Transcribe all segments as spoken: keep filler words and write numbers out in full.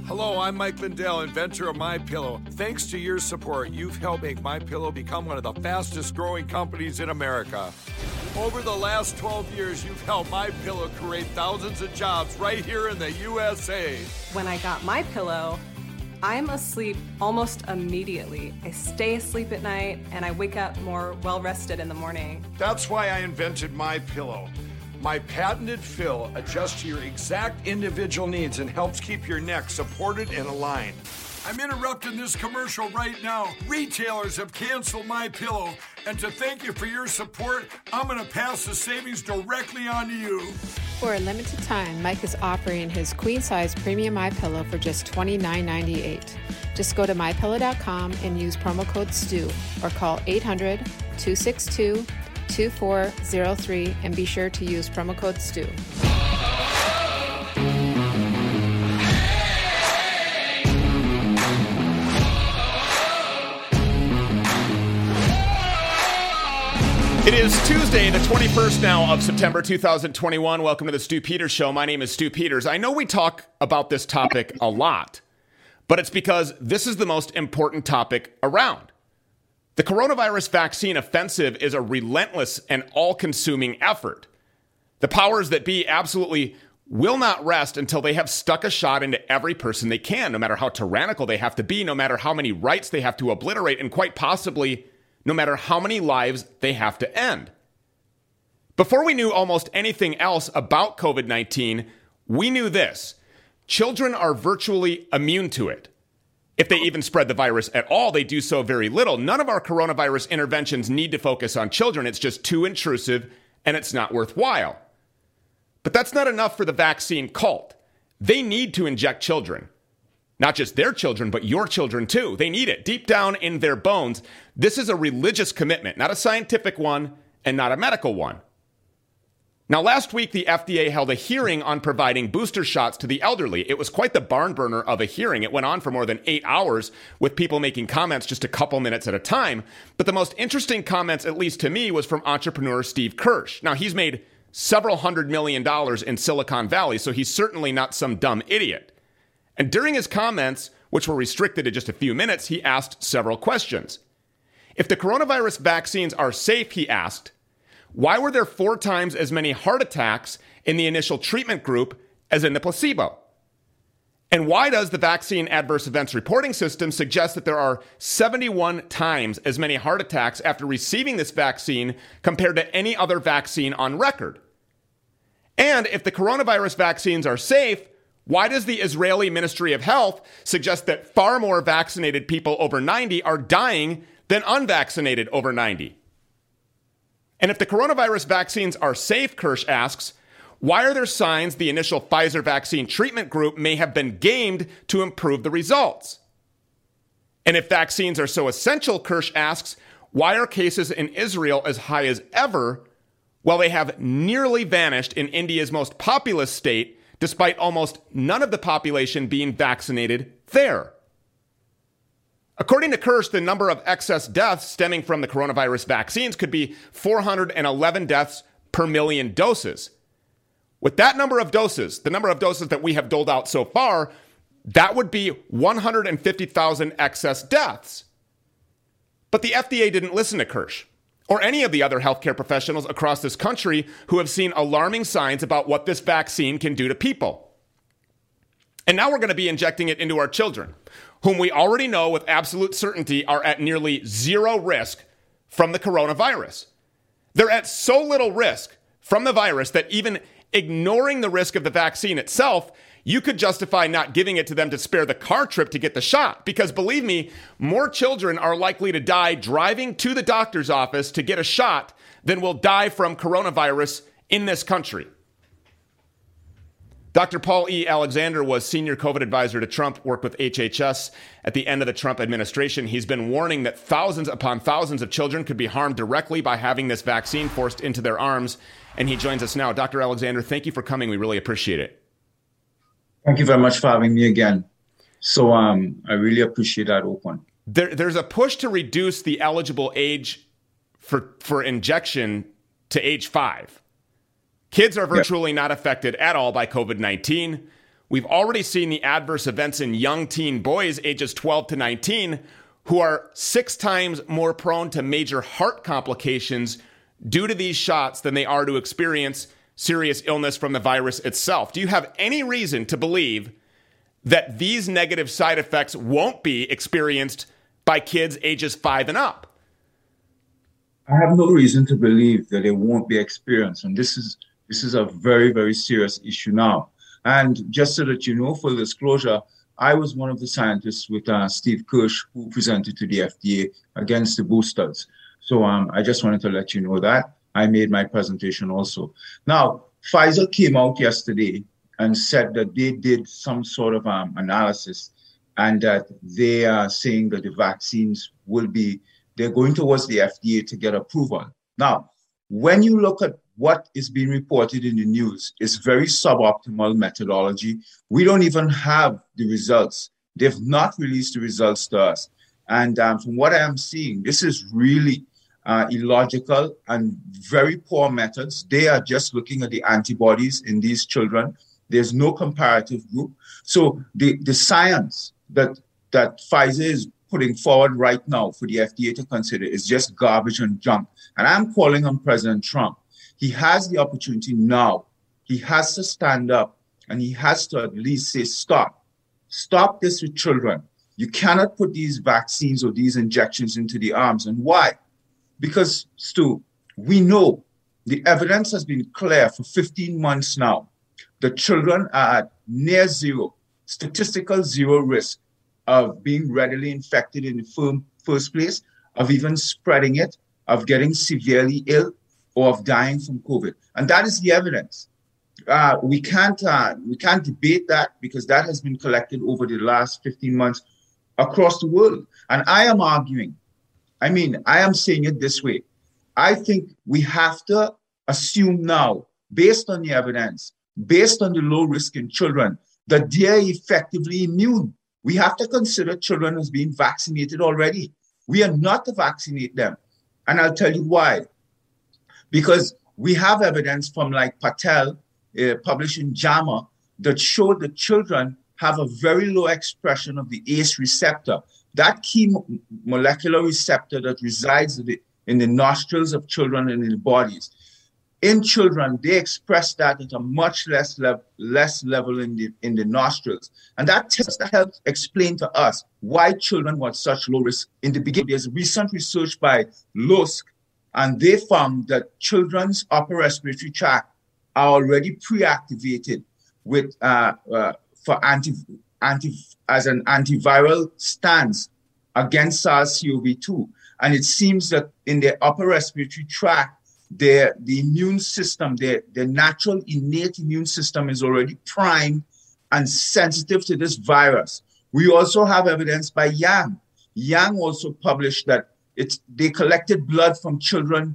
Hello, I'm Mike Lindell, inventor of MyPillow. Thanks to your support, you've helped make MyPillow become one of the fastest growing companies in America. Over the last twelve years, you've helped MyPillow create thousands of jobs right here in the U S A. When I got MyPillow, I'm asleep almost immediately. I stay asleep at night and I wake up more well-rested in the morning. That's why I invented MyPillow. My patented fill adjusts to your exact individual needs and helps keep your neck supported and aligned. I'm interrupting this commercial right now. Retailers have canceled MyPillow, and to thank you for your support, I'm going to pass the savings directly on to you. For a limited time, Mike is offering his queen-size premium MyPillow for just twenty-nine ninety-eight. Just go to my pillow dot com and use promo code STU or call eight hundred, two six two, two four zero three and be sure to use promo code STU. It is Tuesday, the twenty-first now of September two thousand twenty-one. Welcome to the Stu Peters Show. My name is Stu Peters. I know we talk about this topic a lot, but it's because this is the most important topic around. The coronavirus vaccine offensive is a relentless and all-consuming effort. The powers that be absolutely will not rest until they have stuck a shot into every person they can, no matter how tyrannical they have to be, no matter how many rights they have to obliterate, and quite possibly no matter how many lives they have to end. Before we knew almost anything else about covid nineteen, we knew this: children are virtually immune to it. If they even spread the virus at all, they do so very little. None of our coronavirus interventions need to focus on children. It's just too intrusive and it's not worthwhile. But that's not enough for the vaccine cult. They need to inject children. Not just their children, but your children too. They need it deep down in their bones. This is a religious commitment, not a scientific one and not a medical one. Now, last week, the F D A held a hearing on providing booster shots to the elderly. It was quite the barn burner of a hearing. It went on for more than eight hours with people making comments just a couple minutes at a time. But the most interesting comments, at least to me, was from entrepreneur Steve Kirsch. Now, he's made several hundred million dollars in Silicon Valley, so he's certainly not some dumb idiot. And during his comments, which were restricted to just a few minutes, he asked several questions. If the coronavirus vaccines are safe, he asked, why were there four times as many heart attacks in the initial treatment group as in the placebo? And why does the vaccine adverse events reporting system suggest that there are seventy-one times as many heart attacks after receiving this vaccine compared to any other vaccine on record? And if the coronavirus vaccines are safe, why does the Israeli Ministry of Health suggest that far more vaccinated people over ninety are dying than unvaccinated over ninety? And if the coronavirus vaccines are safe, Kirsch asks, why are there signs the initial Pfizer vaccine treatment group may have been gamed to improve the results? And if vaccines are so essential, Kirsch asks, why are cases in Israel as high as ever while they have nearly vanished in India's most populous state, despite almost none of the population being vaccinated there? According to Kirsch, the number of excess deaths stemming from the coronavirus vaccines could be four hundred eleven deaths per million doses. With that number of doses, the number of doses that we have doled out so far, that would be one hundred fifty thousand excess deaths. But the F D A didn't listen to Kirsch or any of the other healthcare professionals across this country who have seen alarming signs about what this vaccine can do to people. And now we're going to be injecting it into our children, whom we already know with absolute certainty are at nearly zero risk from the coronavirus. They're at so little risk from the virus that even ignoring the risk of the vaccine itself, you could justify not giving it to them to spare the car trip to get the shot. Because believe me, more children are likely to die driving to the doctor's office to get a shot than will die from coronavirus in this country. Doctor Paul E. Alexander was senior COVID advisor to Trump, worked with H H S at the end of the Trump administration. He's been warning that thousands upon thousands of children could be harmed directly by having this vaccine forced into their arms. And he joins us now. Doctor Alexander, thank you for coming. We really appreciate it. Thank you very much for having me again. So um, I really appreciate that open. There, there's a push to reduce the eligible age for, for injection to age five. Kids are virtually yep. not affected at all by COVID nineteen. We've already seen the adverse events in young teen boys ages twelve to nineteen who are six times more prone to major heart complications due to these shots than they are to experience serious illness from the virus itself. Do you have any reason to believe that these negative side effects won't be experienced by kids ages five and up? I have no reason to believe that they won't be experienced. And this is this is a very, very serious issue now. And just so that you know, full disclosure, I was one of the scientists with uh, Steve Kirsch who presented to the F D A against the boosters. So um, I just wanted to let you know that. I made my presentation also. Now, Pfizer came out yesterday and said that they did some sort of um, analysis and that they are saying that the vaccines will be, they're going towards the F D A to get approval. Now, when you look at what is being reported in the news, it's very suboptimal methodology. We don't even have the results. They've not released the results to us. And um, from what I am seeing, this is really uh, illogical and very poor methods. They are just looking at the antibodies in these children. There's no comparative group. So the, the science that, that Pfizer is putting forward right now for the F D A to consider is just garbage and junk. And I'm calling on President Trump. He has the opportunity now. He has to stand up and he has to at least say, stop. Stop this with children. You cannot put these vaccines or these injections into the arms. And why? Because, Stu, we know the evidence has been clear for fifteen months now. The children are at near zero, statistical zero risk of being readily infected in the first place, of even spreading it, of getting severely ill, or of dying from COVID. And that is the evidence. Uh, we can't uh, we can't debate that because that has been collected over the last fifteen months across the world. And I am arguing, I mean, I am saying it this way. I think we have to assume now, based on the evidence, based on the low risk in children, that they are effectively immune. We have to consider children as being vaccinated already. We are not to vaccinate them. And I'll tell you why. Because we have evidence from like Patel, uh, published in JAMA, that showed that children have a very low expression of the A C E receptor, that key mo- molecular receptor that resides in the, in the nostrils of children and in the bodies. In children, they express that at a much less, level, less level in the, in the nostrils. And that, test, that helps explain to us why children were at such low risk in the beginning. There's recent research by Lusk, and they found that children's upper respiratory tract are already pre-activated with uh, uh, for anti, anti as an antiviral stance against SARS C o V two. And it seems that in their upper respiratory tract, their the immune system, their, their natural innate immune system is already primed and sensitive to this virus. We also have evidence by Yang. Yang also published that It's, they collected blood from children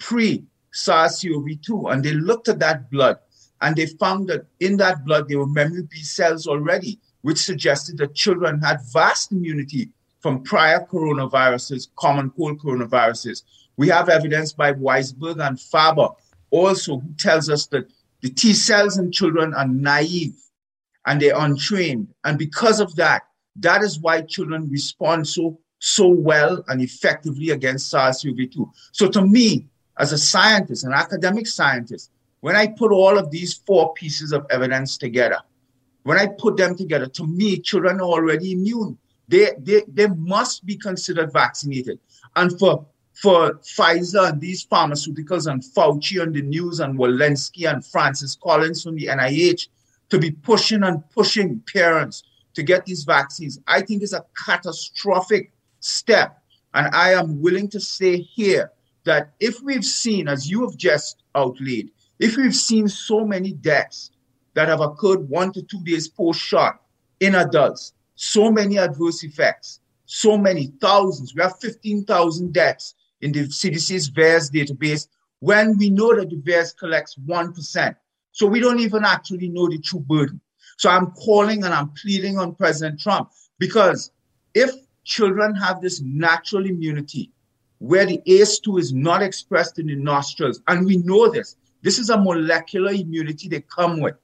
pre-SARS C o V two, and they looked at that blood, and they found that in that blood, there were memory B cells already, which suggested that children had vast immunity from prior coronaviruses, common cold coronaviruses. We have evidence by Weisberg and Faber also, who tells us that the T cells in children are naive and they're untrained. And because of that, that is why children respond so so well and effectively against SARS C o V two. So to me, as a scientist, an academic scientist, when I put all of these four pieces of evidence together, when I put them together, to me, children are already immune. They, they, they must be considered vaccinated. And for, for Pfizer and these pharmaceuticals and Fauci on the news and Walensky and Francis Collins from the N I H to be pushing and pushing parents to get these vaccines, I think is a catastrophic step. And I am willing to say here that if we've seen, as you have just outlaid, if we've seen so many deaths that have occurred one to two days post-shot in adults, so many adverse effects, so many thousands, we have fifteen thousand deaths in the C D C's V A E R S database when we know that the V A E R S collects one percent. So we don't even actually know the true burden. So I'm calling and I'm pleading on President Trump, because if children have this natural immunity where the A C E two is not expressed in the nostrils, and we know this, this is a molecular immunity they come with.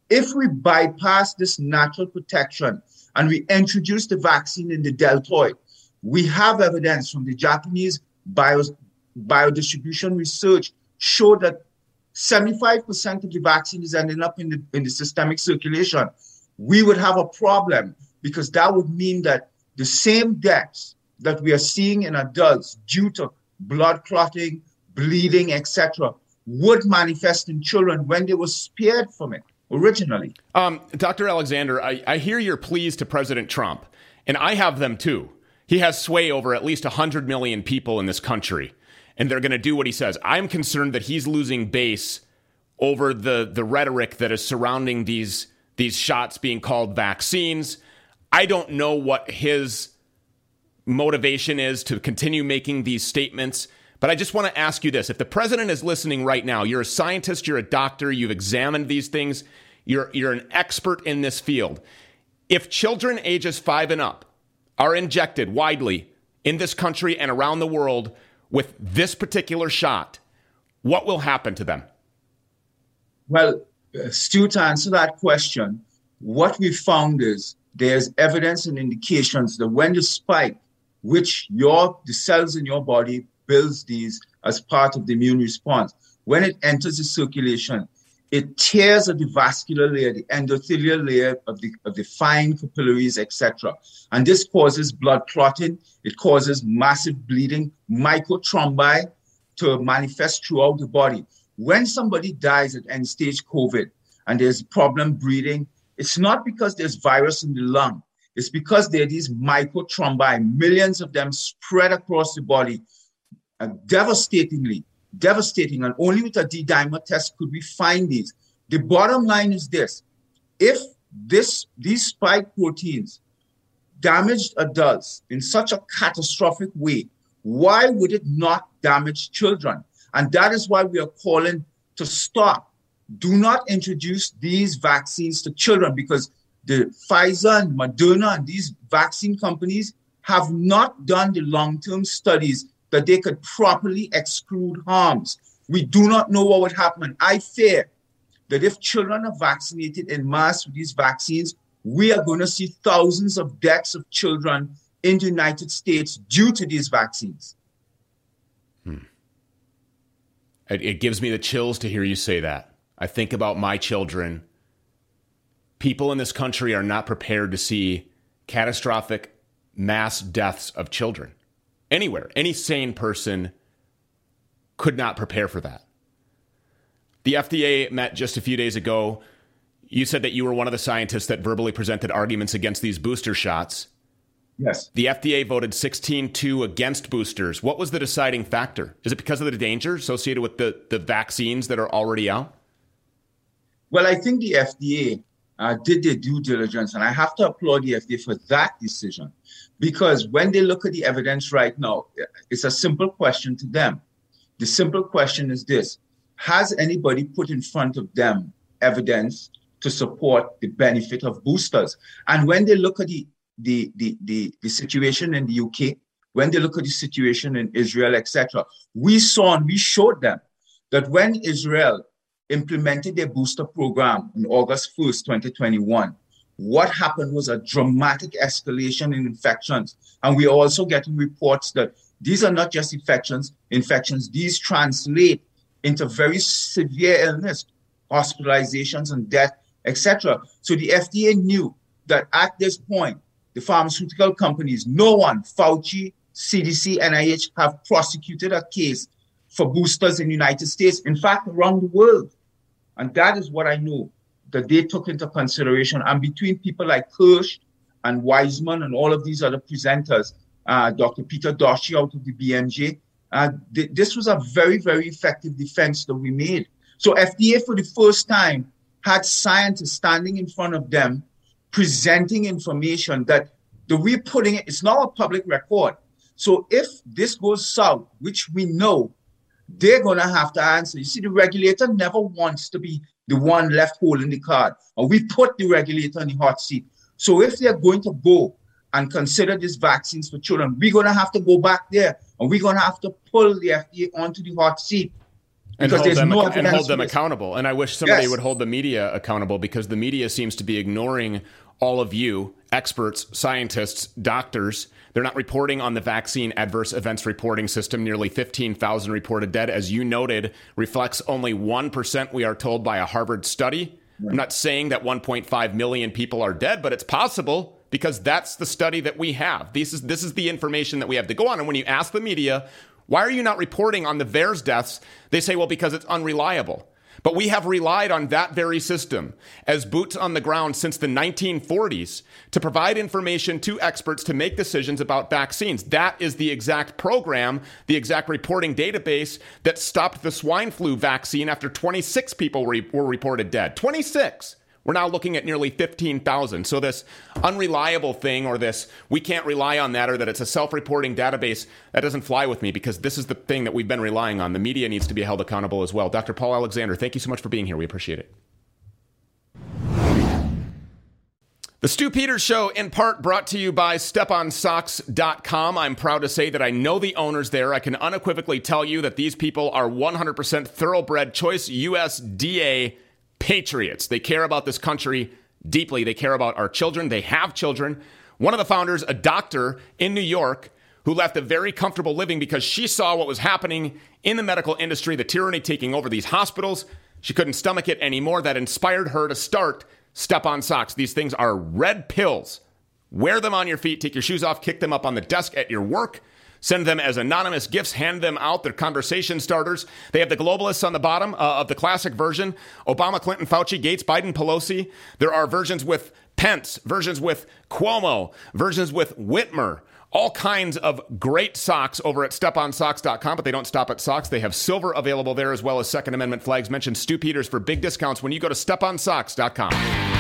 If we bypass this natural protection and we introduce the vaccine in the deltoid, we have evidence from the Japanese bio, biodistribution research show that seventy-five percent of the vaccine is ending up in the, in the systemic circulation. We would have a problem because that would mean that the same deaths that we are seeing in adults due to blood clotting, bleeding, et cetera, would manifest in children when they were spared from it originally. Um, Doctor Alexander, I, I hear your pleas to President Trump, and I have them too. He has sway over at least one hundred million people in this country, and they're going to do what he says. I'm concerned that he's losing base over the, the rhetoric that is surrounding these, these shots being called vaccines. I don't know what his motivation is to continue making these statements, but I just want to ask you this. If the president is listening right now, you're a scientist, you're a doctor, you've examined these things, you're, you're an expert in this field. If children ages five and up are injected widely in this country and around the world with this particular shot, what will happen to them? Well, uh, Stu, to answer that question, what we found is there's evidence and indications that when the spike, which your the cells in your body builds these as part of the immune response, when it enters the circulation, it tears at the vascular layer, the endothelial layer of the, of the fine capillaries, et cetera. And this causes blood clotting. It causes massive bleeding, microthrombi to manifest throughout the body. When somebody dies at end-stage COVID and there's problem breathing, it's not because there's virus in the lung. It's because there are these microthrombi, millions of them spread across the body, uh, devastatingly. Devastating, and only with a D-dimer test could we find these. The bottom line is this: if this these spike proteins damaged adults in such a catastrophic way, why would it not damage children? And that is why we are calling to stop. Do not introduce these vaccines to children, because the Pfizer and Moderna and these vaccine companies have not done the long-term studies that they could properly exclude harms. We do not know what would happen. I fear that if children are vaccinated en masse with these vaccines, we are going to see thousands of deaths of children in the United States due to these vaccines. Hmm. It, it gives me the chills to hear you say that. I think about my children. People in this country are not prepared to see catastrophic mass deaths of children. Anywhere, any sane person could not prepare for that. The F D A met just a few days ago. You said that you were one of the scientists that verbally presented arguments against these booster shots. Yes. The F D A voted sixteen two against boosters. What was the deciding factor? Is it because of the danger associated with the, the vaccines that are already out? Well, I think the F D A uh, did their due diligence, and I have to applaud the F D A for that decision. Because when they look at the evidence right now, it's a simple question to them. The simple question is this: has anybody put in front of them evidence to support the benefit of boosters? And when they look at the, the, the, the, the situation in the U K, when they look at the situation in Israel, et cetera, we saw and we showed them that when Israel implemented their booster program on August first, twenty twenty-one, what happened was a dramatic escalation in infections. And we are also getting reports that these are not just infections, infections, these translate into very severe illness, hospitalizations and death, et cetera. So the F D A knew that at this point, the pharmaceutical companies, no one, Fauci, C D C, N I H, have prosecuted a case for boosters in the United States, in fact, around the world. And that is what I know that they took into consideration. And between people like Kirsch and Wiseman and all of these other presenters, uh, Doctor Peter Doshi out of the B M J, uh, th- this was a very, very effective defense that we made. So F D A for the first time had scientists standing in front of them, presenting information that the we're putting it, it's not a public record. So if this goes south, which we know, they're going to have to answer. You see, the regulator never wants to be the one left holding the card. And we put the regulator in the hot seat. So if they're going to go and consider these vaccines for children, we're going to have to go back there. And we're going to have to pull the F D A onto the hot seat And because hold there's them, no and hold them evidence. accountable. And I wish somebody Yes. would hold the media accountable, because the media seems to be ignoring all of you, experts, scientists, doctors. They're not reporting on the vaccine adverse events reporting system. Nearly fifteen thousand reported dead, as you noted, reflects only one percent, we are told, by a Harvard study. Right. I'm not saying that one point five million people are dead, but it's possible, because that's the study that we have. This is, this is the information that we have to go on. And when you ask the media, why are you not reporting on the VAERS deaths? They say, well, because it's unreliable. But we have relied on that very system as boots on the ground since the nineteen forties to provide information to experts to make decisions about vaccines. That is the exact program, the exact reporting database that stopped the swine flu vaccine after twenty-six people re- were reported dead. twenty-six. We're now looking at nearly fifteen thousand. So this unreliable thing, or this we can't rely on that, or that it's a self-reporting database, that doesn't fly with me, because this is the thing that we've been relying on. The media needs to be held accountable as well. Doctor Paul Alexander, thank you so much for being here. We appreciate it. The Stu Peters Show, in part brought to you by Step On Socks dot com. I'm proud to say that I know the owners there. I can unequivocally tell you that these people are one hundred percent thoroughbred choice U S D A patriots. They care about this country deeply. They care about our children. They have children. One of the founders, a doctor in New York, who left a very comfortable living because she saw what was happening in the medical industry, the tyranny taking over these hospitals. She couldn't stomach it anymore. That inspired her to start Step On Socks. These things are red pills. Wear them on your feet, take your shoes off, kick them up on the desk at your work. Send them as anonymous gifts, hand them out. They're conversation starters. They have the globalists on the bottom uh, of the classic version. Obama, Clinton, Fauci, Gates, Biden, Pelosi. There are versions with Pence, versions with Cuomo, versions with Whitmer. All kinds of great socks over at Step On Socks dot com, but they don't stop at socks. They have silver available there, as well as Second Amendment flags. Mention Stu Peters for big discounts when you go to Step On Socks dot com.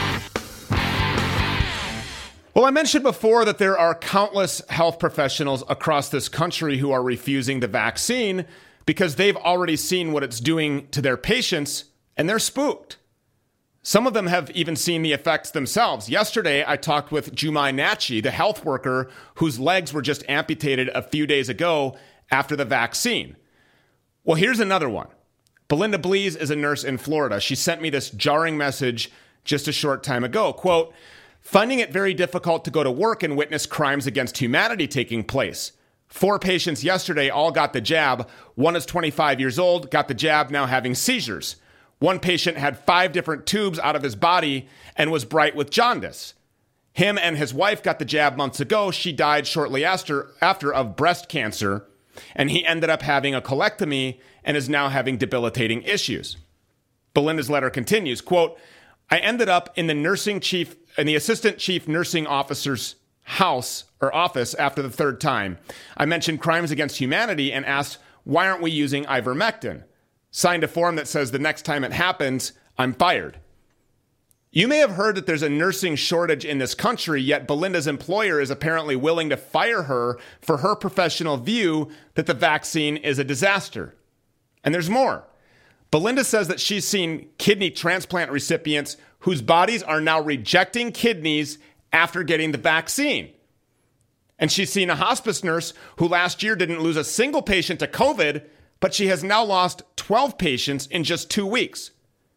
Well, I mentioned before that there are countless health professionals across this country who are refusing the vaccine because they've already seen what it's doing to their patients, and they're spooked. Some of them have even seen the effects themselves. Yesterday, I talked with Jumai Nachi, the health worker whose legs were just amputated a few days ago after the vaccine. Well, here's another one. Belinda Blees is a nurse in Florida. She sent me this jarring message just a short time ago. Quote, finding it very difficult to go to work and witness crimes against humanity taking place. Four patients yesterday all got the jab. One is twenty-five years old, got the jab, now having seizures. One patient had five different tubes out of his body and was bright with jaundice. Him and his wife got the jab months ago. She died shortly after, after of breast cancer, and he ended up having a colectomy and is now having debilitating issues. Belinda's letter continues, quote, I ended up in the nursing chief in the assistant chief nursing officer's house or office after the third time. I mentioned crimes against humanity and asked, why aren't we using ivermectin? Signed a form that says the next time it happens, I'm fired. You may have heard that there's a nursing shortage in this country, yet Belinda's employer is apparently willing to fire her for her professional view that the vaccine is a disaster. And there's more. Belinda says that she's seen kidney transplant recipients whose bodies are now rejecting kidneys after getting the vaccine. And she's seen a hospice nurse who last year didn't lose a single patient to COVID, but she has now lost twelve patients in just two weeks.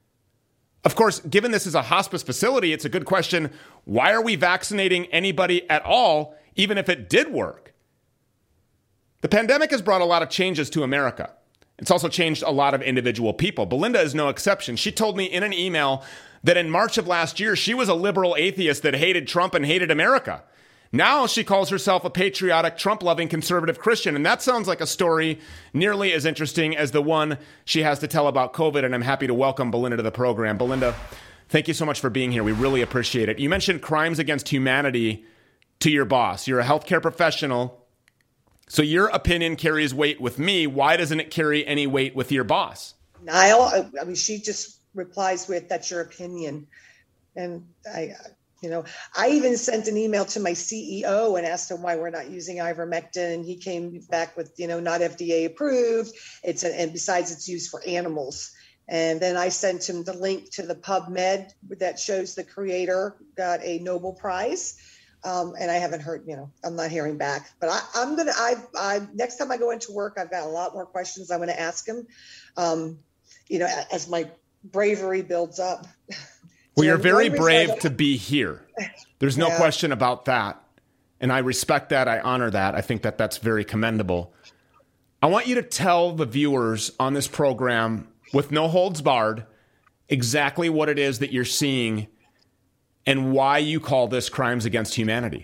Of course, given this is a hospice facility, it's a good question, why are we vaccinating anybody at all, even if it did work? The pandemic has brought a lot of changes to America. It's also changed a lot of individual people. Belinda is no exception. She told me in an email that in March of last year, she was a liberal atheist that hated Trump and hated America. Now she calls herself a patriotic, Trump-loving conservative Christian, and that sounds like a story nearly as interesting as the one she has to tell about COVID, and I'm happy to welcome Belinda to the program. Belinda, thank you so much for being here. We really appreciate it. You mentioned crimes against humanity to your boss. You're a healthcare professional, so your opinion carries weight with me. Why doesn't it carry any weight with your boss? Niall, I mean, she just replies with, that's your opinion. And I... You know, I even sent an email to my C E O and asked him why we're not using ivermectin. He came back with, you know, not F D A approved. It's a, and besides, it's used for animals. And then I sent him the link to the PubMed that shows the creator got a Nobel Prize. Um, and I haven't heard, you know, I'm not hearing back. But I, I'm gonna, I, I next time I go into work, I've got a lot more questions I'm going to ask him. Um, you know, as my bravery builds up. Well, you're So very one reason I brave don't- to be here. There's no Yeah. question about that. And I respect that. I honor that. I think that that's very commendable. I want you to tell the viewers on this program, with no holds barred, exactly what it is that you're seeing and why you call this crimes against humanity.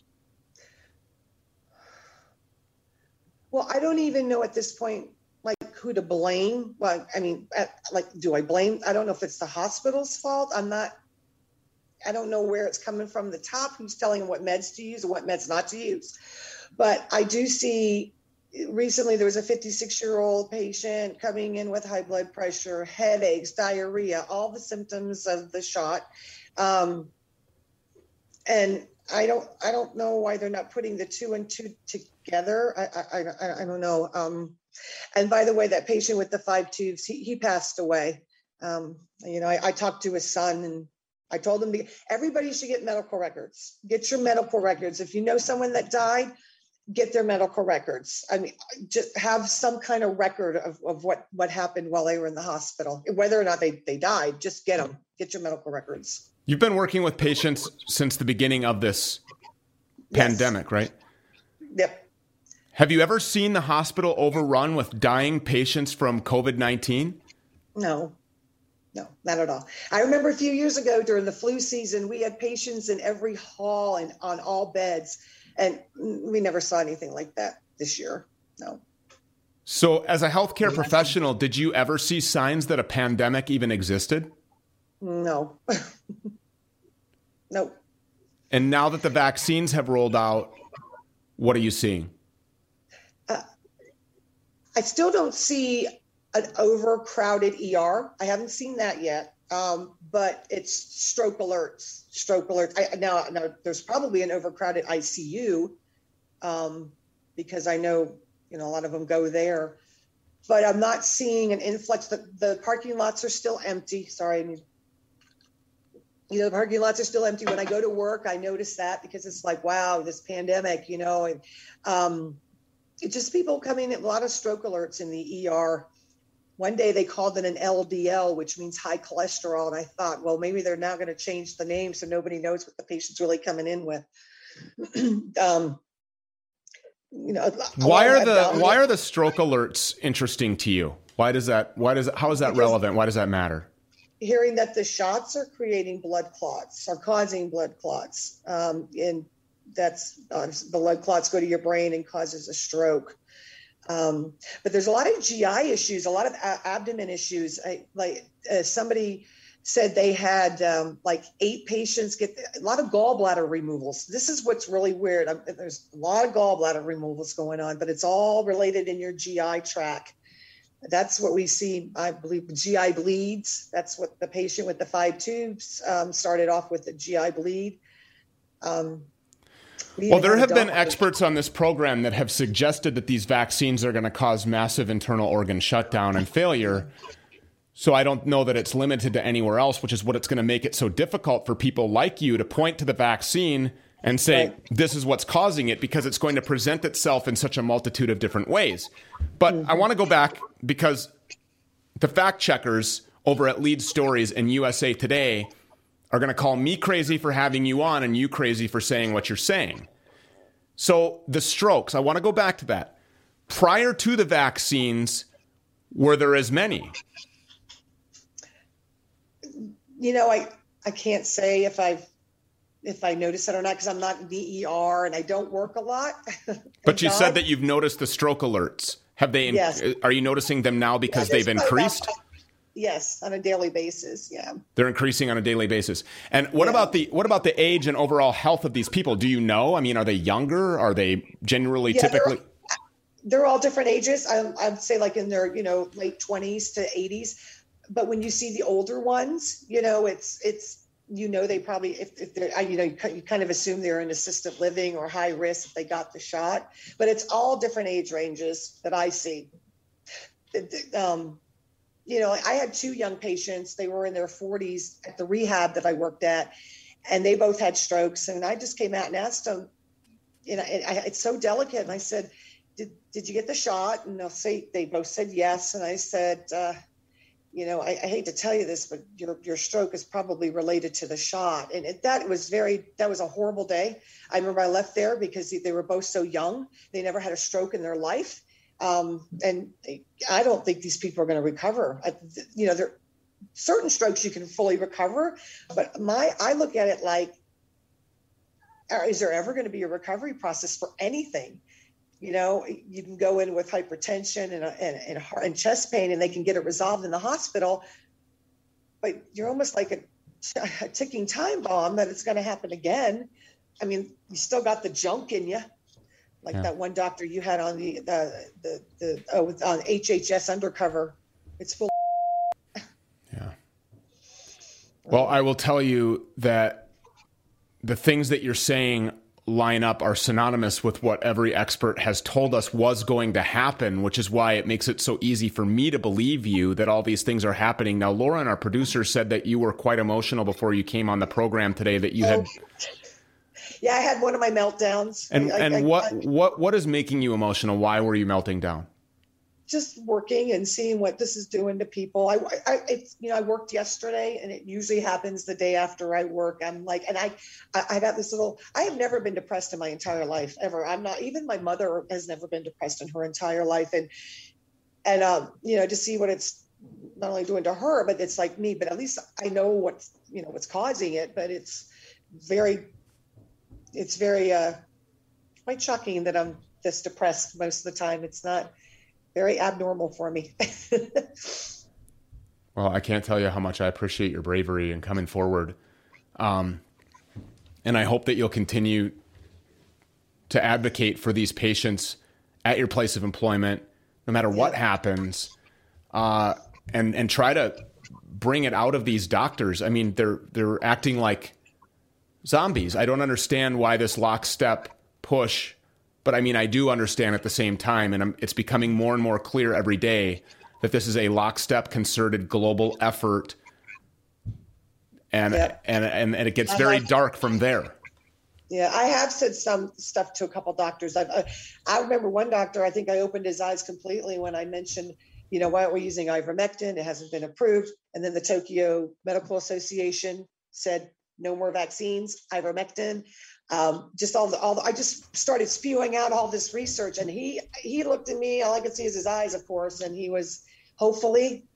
Well, I don't even know at this point, like, who to blame. Well, I mean, at, like, do I blame? I don't know if it's the hospital's fault. I'm not, I don't know where it's coming from the top, who's telling them what meds to use and what meds not to use. But I do see, recently there was a fifty-six-year-old patient coming in with high blood pressure, headaches, diarrhea, all the symptoms of the shot. Um, and I don't, I don't know why they're not putting the two and two together. I, I, I, I don't know. Um, and by the way, that patient with the five tubes, he, he passed away. Um, you know, I, I talked to his son and I told him to, everybody should get medical records. Get your medical records. If you know someone that died, get their medical records. I mean, just have some kind of record of, of what, what happened while they were in the hospital, whether or not they, they died, just get them, get your medical records. You've been working with patients since the beginning of this Yes. pandemic, right? Yep. Have you ever seen the hospital overrun with dying patients from COVID nineteen? No, no, not at all. I remember a few years ago during the flu season, we had patients in every hall and on all beds, and we never saw anything like that this year. No. So as a healthcare professional, did you ever see signs that a pandemic even existed? No. Nope. And now that the vaccines have rolled out, what are you seeing? Uh, I still don't see an overcrowded E R. I haven't seen that yet, um, but it's stroke alerts. Stroke alerts. I, now, now, there's probably an overcrowded I C U um, because I know, you know, a lot of them go there. But I'm not seeing an influx. The, the parking lots are still empty. Sorry, I mean, you know, the parking lots are still empty. When I go to work, I notice that because it's like, wow, this pandemic, you know, and um, it's just people coming in, a lot of stroke alerts in the E R. One day they called it an L D L, which means high cholesterol. And I thought, well, maybe they're now going to change the name so nobody knows what the patient's really coming in with. um, you know, why are the why are the stroke alerts interesting to you? Why does that? Why does how is that relevant? Why does that matter? Hearing that the shots are creating blood clots, are causing blood clots, um, and that's uh, the blood clots go to your brain and causes a stroke. Um, but there's a lot of G I issues, a lot of a- abdomen issues. I, like uh, somebody said they had um, like eight patients get a lot of gallbladder removals. This is what's really weird. I'm, there's a lot of gallbladder removals going on, but it's all related in your G I tract. That's what we see, I believe, G I bleeds. That's what the patient with the five tubes um, started off with, the G I bleed. Um, we well, there have been doctor. experts on this program that have suggested that these vaccines are going to cause massive internal organ shutdown and failure. So I don't know that it's limited to anywhere else, which is what it's going to make it so difficult for people like you to point to the vaccine and say, right, this is what's causing it, because it's going to present itself in such a multitude of different ways. But mm-hmm. I want to go back because the fact checkers over at Lead Stories and U S A Today are going to call me crazy for having you on and you crazy for saying what you're saying. So the strokes, I want to go back to that. Prior to the vaccines, were there as many? You know, I, I can't say if I've if I notice it or not, because I'm not in the E R and I don't work a lot. But you God. said that you've noticed the stroke alerts. Have they? Yes. Are you noticing them now because yeah, they've increased? About, yes, on a daily basis. Yeah, they're increasing on a daily basis. And what yeah. about the what about the age and overall health of these people? Do you know? I mean, are they younger? Are they generally yeah, typically? They're, they're all different ages. I, I'd say like in their you know late twenties to eighties. But when you see the older ones, you know, it's it's. You know, they probably, if, if they're, you know, you kind of assume they're in assisted living or high risk if they got the shot, but it's all different age ranges that I see. Um, you know, I had two young patients, they were in their forties at the rehab that I worked at, and they both had strokes. And I just came out and asked them, you know, it, I, it's so delicate. And I said, did, did you get the shot? And they'll say, they both said yes. And I said, uh, you know, I, I hate to tell you this, but your your stroke is probably related to the shot. And it, that was very, that was a horrible day. I remember I left there because they were both so young. They never had a stroke in their life. Um, and I don't think these people are going to recover. I, you know, there certain strokes you can fully recover, but my, I look at it like, is there ever going to be a recovery process for anything? You know, you can go in with hypertension and, and, and, heart, and chest pain, and they can get it resolved in the hospital. But you're almost like a, a ticking time bomb that it's going to happen again. I mean, you still got the junk in you. Like yeah. that one doctor you had on the, the, the, the oh, on H H S Undercover. It's full. Yeah. Well, I will tell you that the things that you're saying line up are synonymous with what every expert has told us was going to happen, which is why it makes it so easy for me to believe you that all these things are happening. Now, Lauren, our producer, said that you were quite emotional before you came on the program today, that you had... Yeah, I had one of my meltdowns. And I, and I, what, I, what what is making you emotional? Why were you melting down? Just working and seeing what this is doing to people. I, I, it's, you know, I worked yesterday, and it usually happens the day after I work. I'm like, and I, I got this little, I have never been depressed in my entire life, ever. I'm not, even my mother has never been depressed in her entire life. And, and, um, you know, to see what it's not only doing to her, but it's like me, but at least I know what's, you know, what's causing it, but it's very, it's very, uh, quite shocking that I'm this depressed most of the time. It's not very abnormal for me. Well, I can't tell you how much I appreciate your bravery and coming forward. Um, and I hope that you'll continue to advocate for these patients at your place of employment, no matter what yeah. happens, uh, and, and try to bring it out of these doctors. I mean, they're, they're acting like zombies. I don't understand why this lockstep push, but I mean, I do understand at the same time, and I'm, it's becoming more and more clear every day that this is a lockstep, concerted global effort, and yeah. and, and and it gets very have, dark from there. Yeah, I have said some stuff to a couple doctors. I've, I I remember one doctor, I think I opened his eyes completely when I mentioned, you know, why aren't we using ivermectin? It hasn't been approved. And then the Tokyo Medical Association said, no more vaccines, ivermectin. Um, just all the, all the, I just started spewing out all this research, and he, he looked at me, all I could see is his eyes, of course. And he was hopefully,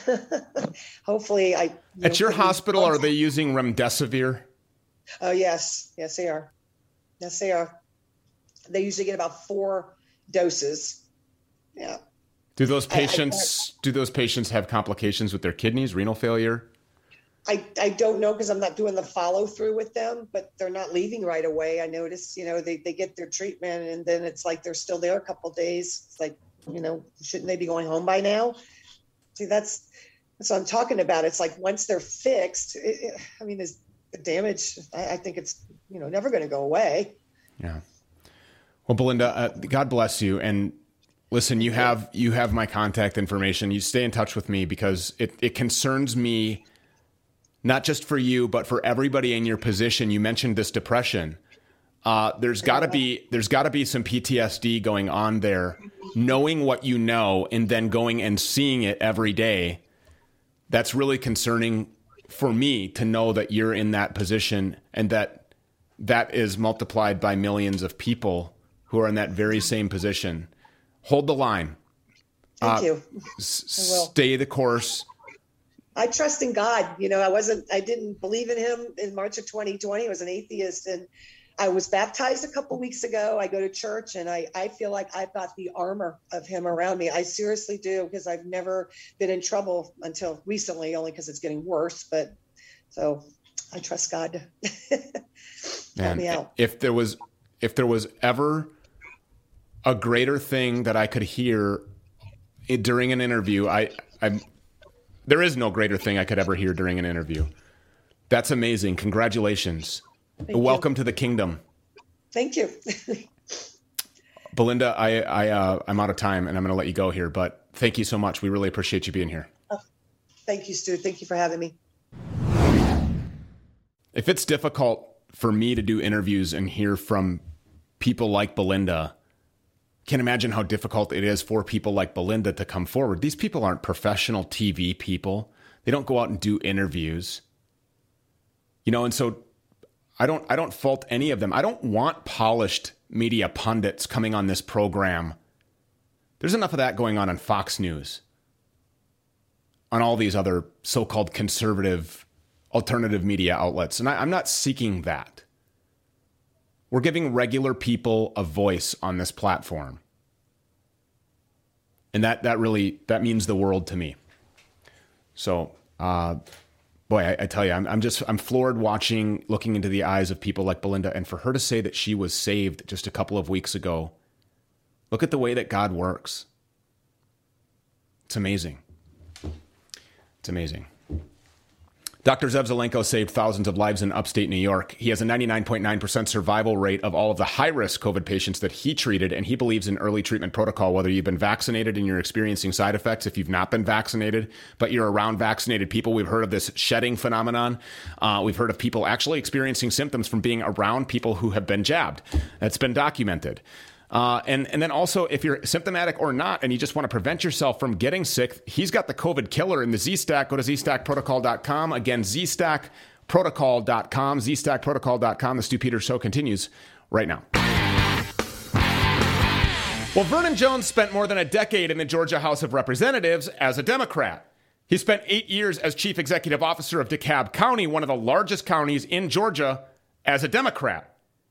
hopefully I, you at know, your hospital, are they using remdesivir? Oh yes. Yes, they are. Yes, they are. They usually get about four doses. Yeah. Do those patients, I, I, do those patients have complications with their kidneys, renal failure? I, I don't know, because I'm not doing the follow through with them, but they're not leaving right away. I notice, you know, they, they get their treatment, and then it's like they're still there a couple of days. It's like, you know, shouldn't they be going home by now? See, that's, that's what I'm talking about. It's like once they're fixed, it, it, I mean, is the damage, I, I think it's, you know, never going to go away. Yeah. Well, Belinda, uh, God bless you. And listen, you have, you have my contact information. You stay in touch with me, because it, it concerns me, not just for you, but for everybody in your position. You mentioned this depression. Uh, there's got to be there's got to be some P T S D going on there, knowing what you know and then going and seeing it every day. That's really concerning for me to know that you're in that position, and that that is multiplied by millions of people who are in that very same position. Hold the line. Thank uh, you. S- stay the course. I trust in God. You know, I wasn't, I didn't believe in him in March of twenty twenty. I was an atheist, and I was baptized a couple of weeks ago. I go to church, and I, I feel like I've got the armor of him around me. I seriously do, because I've never been in trouble until recently, only because it's getting worse. But so I trust God to help me out. If there was, if there was ever a greater thing that I could hear during an interview, I, I'm, there is no greater thing I could ever hear during an interview. That's amazing. Congratulations. Thank Welcome you. to the kingdom. Thank you. Belinda, I, I, uh, I'm out of time, and I'm going to let you go here, but thank you so much. We really appreciate you being here. Oh, thank you, Stu. Thank you for having me. If it's difficult for me to do interviews and hear from people like Belinda, Can't imagine how difficult it is for people like Belinda to come forward. These people aren't professional T V people. They don't go out and do interviews. You know, and so I don't I don't fault any of them. I don't want polished media pundits coming on this program. There's enough of that going on on Fox News, on all these other so-called conservative alternative media outlets. And I, I'm not seeking that. We're giving regular people a voice on this platform. And that that really, that means the world to me. So, uh, boy, I, I tell you, I'm, I'm just, I'm floored watching, looking into the eyes of people like Belinda. And for her to say that she was saved just a couple of weeks ago, look at the way that God works. It's amazing. It's amazing. Doctor Zev Zelenko saved thousands of lives in upstate New York. He has a ninety-nine point nine percent survival rate of all of the high-risk COVID patients that he treated, and he believes in early treatment protocol, whether you've been vaccinated and you're experiencing side effects, if you've not been vaccinated, but you're around vaccinated people. We've heard of this shedding phenomenon. Uh, we've heard of people actually experiencing symptoms from being around people who have been jabbed. That's been documented. Uh, and, and then also, if you're symptomatic or not, and you just want to prevent yourself from getting sick, he's got the COVID killer in the Z-Stack. Go to Z Stack Protocol dot com. Again, Z Stack Protocol dot com, Z Stack Protocol dot com. The Stu Peters Show continues right now. Well, Vernon Jones spent more than a decade in the Georgia House of Representatives as a Democrat. He spent eight years as chief executive officer of DeKalb County, one of the largest counties in Georgia, as a Democrat.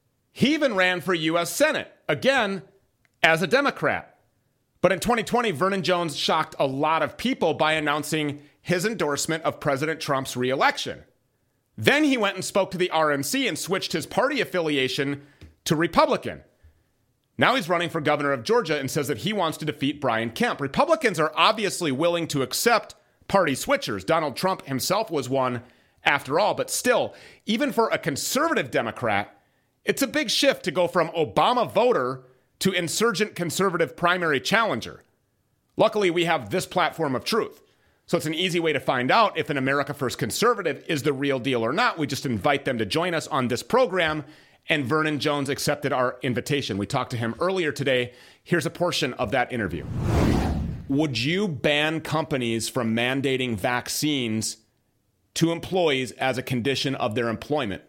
He even ran for U S Senate, again, as a Democrat. But in twenty twenty, Vernon Jones shocked a lot of people by announcing his endorsement of President Trump's reelection. Then he went and spoke to the R N C and switched his party affiliation to Republican. Now he's running for governor of Georgia and says that he wants to defeat Brian Kemp. Republicans are obviously willing to accept party switchers. Donald Trump himself was one after all, but still, even for a conservative Democrat, it's a big shift to go from Obama voter to insurgent conservative primary challenger. Luckily, we have this platform of truth. So it's an easy way to find out if an America First conservative is the real deal or not. We just invite them to join us on this program, and Vernon Jones accepted our invitation. We talked to him earlier today. Here's a portion of that interview. Would you ban companies from mandating vaccines to employees as a condition of their employment?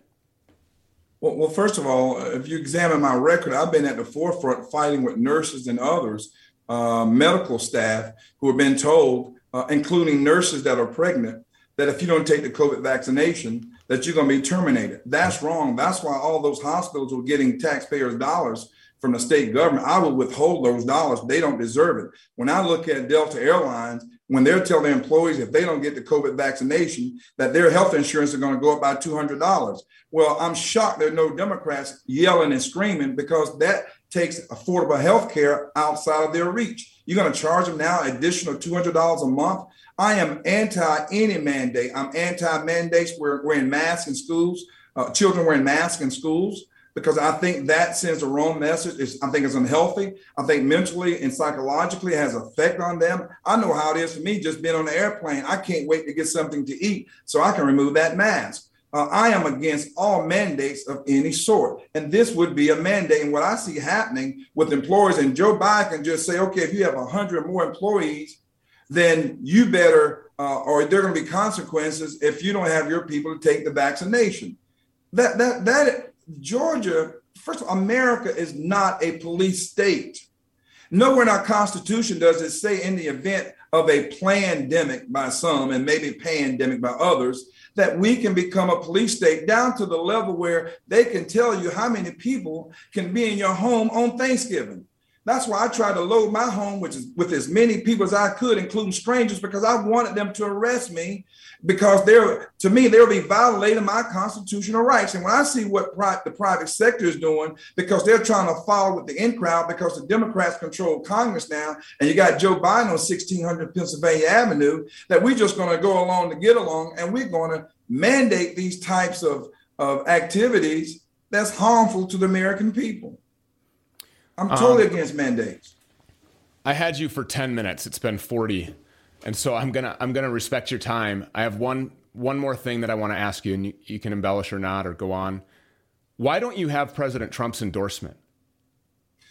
Well, well, first of all, if you examine my record, I've been at the forefront fighting with nurses and others, uh, medical staff who have been told, uh, including nurses that are pregnant, that if you don't take the COVID vaccination, that you're going to be terminated. That's wrong. That's why all those hospitals were getting taxpayers' dollars from the state government. I would withhold those dollars. They don't deserve it. When I look at Delta Airlines, when they're telling their employees if they don't get the COVID vaccination, that their health insurance is going to go up by two hundred dollars. Well, I'm shocked there are no Democrats yelling and screaming, because that takes affordable health care outside of their reach. You're going to charge them now additional two hundred dollars a month. I am anti any mandate. I'm anti mandates where wearing masks in schools, uh, children wearing masks in schools, because I think that sends a wrong message. It's, I think it's unhealthy. I think mentally and psychologically it has an effect on them. I know how it is for me just being on the airplane. I can't wait to get something to eat so I can remove that mask. Uh, I am against all mandates of any sort. And this would be a mandate. And what I see happening with employers, and Joe Biden can just say, okay, if you have one hundred more employees, then you better, uh, or there are going to be consequences if you don't have your people to take the vaccination. That, that, that, Georgia, first of all, America is not a police state. Nowhere in our Constitution does it say in the event of a plandemic by some and maybe pandemic by others, that we can become a police state down to the level where they can tell you how many people can be in your home on Thanksgiving. That's why I tried to load my home which is with as many people as I could, including strangers, because I wanted them to arrest me, because they're, to me, they'll be violating my constitutional rights. And when I see what pri- the private sector is doing, because they're trying to follow with the in crowd, because the Democrats control Congress now, and you got Joe Biden on sixteen hundred Pennsylvania Avenue, that we're just going to go along to get along, and we're going to mandate these types of, of activities that's harmful to the American people. I'm totally um, against mandates. I had you for ten minutes. It's been forty. And so I'm going to I'm going to respect your time. I have one one more thing that I want to ask you, and you, you can embellish or not or go on. Why don't you have President Trump's endorsement?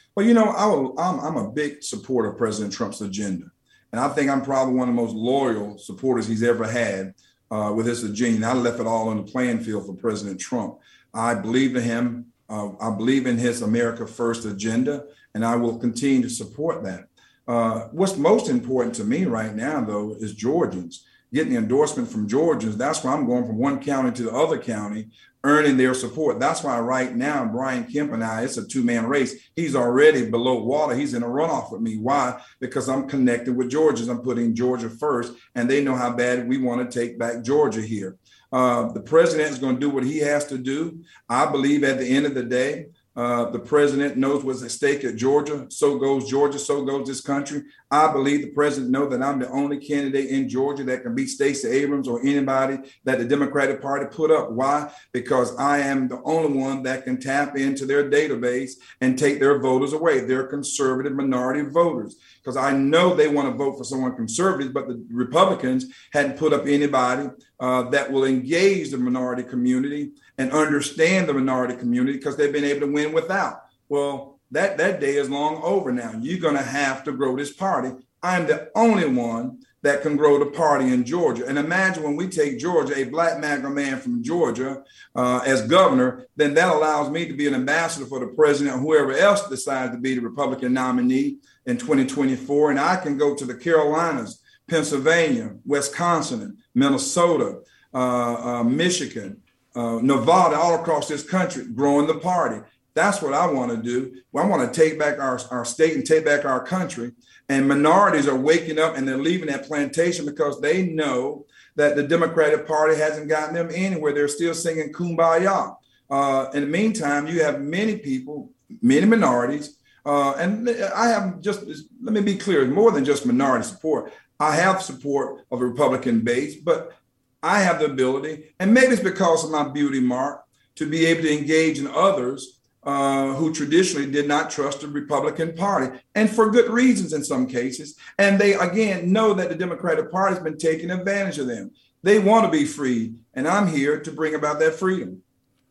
Well, you know, I will, I'm, I'm a big supporter of President Trump's agenda. And I think I'm probably one of the most loyal supporters he's ever had uh, with his agenda. I left it all on the playing field for President Trump. I believe in him. Uh, I believe in his America First agenda, and I will continue to support that. Uh, what's most important to me right now, though, is Georgians. Getting the endorsement from Georgians. That's why I'm going from one county to the other county, earning their support. That's why right now, Brian Kemp and I, it's a two-man race. He's already below water. He's in a runoff with me. Why? Because I'm connected with Georgians. I'm putting Georgia first, and they know how bad we want to take back Georgia here. Uh, the president is going to do what he has to do. I believe at the end of the day, Uh, the president knows what's at stake at Georgia. So goes Georgia. So goes this country. I believe the president knows that I'm the only candidate in Georgia that can beat Stacey Abrams or anybody that the Democratic Party put up. Why? Because I am the only one that can tap into their database and take their voters away. They're conservative minority voters. Because I know they want to vote for someone conservative, but the Republicans hadn't put up anybody uh, that will engage the minority community and understand the minority community, because they've been able to win without. Well, that, that day is long over now. You're going to have to grow this party. I'm the only one that can grow the party in Georgia. And imagine when we take Georgia, a black MAGA man from Georgia uh, as governor, then that allows me to be an ambassador for the president or whoever else decides to be the Republican nominee in twenty twenty-four. And I can go to the Carolinas, Pennsylvania, Wisconsin, Minnesota, uh, uh, Michigan, uh, Nevada, all across this country, growing the party. That's what I want to do. Well, I want to take back our, our state and take back our country. And minorities are waking up and they're leaving that plantation because they know that the Democratic Party hasn't gotten them anywhere. They're still singing Kumbaya. Uh, in the meantime, you have many people, many minorities, uh, and I have just, let me be clear, more than just minority support. I have support of a Republican base, but I have the ability, and maybe it's because of my beauty mark, to be able to engage in others Uh, who traditionally did not trust the Republican Party, and for good reasons in some cases. And they, again, know that the Democratic Party has been taking advantage of them. They want to be free, and I'm here to bring about that freedom.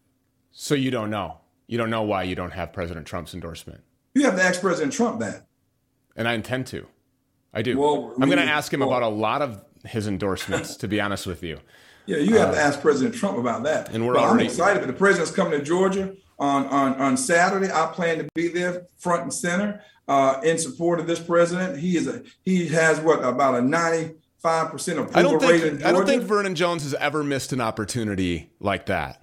So you don't know. You don't know why you don't have President Trump's endorsement. You have to ask President Trump that. And I intend to. I do. Well, I'm going to ask him well, about a lot of his endorsements, to be honest with you. Yeah, you have uh, to ask President Trump about that. And we're but already... I'm excited. But the president's coming to Georgia on, on, on Saturday. I plan to be there front and center uh, in support of this president. He is a he has what about a ninety-five percent approval I don't think, rate in Georgia. I don't think Vernon Jones has ever missed an opportunity like that.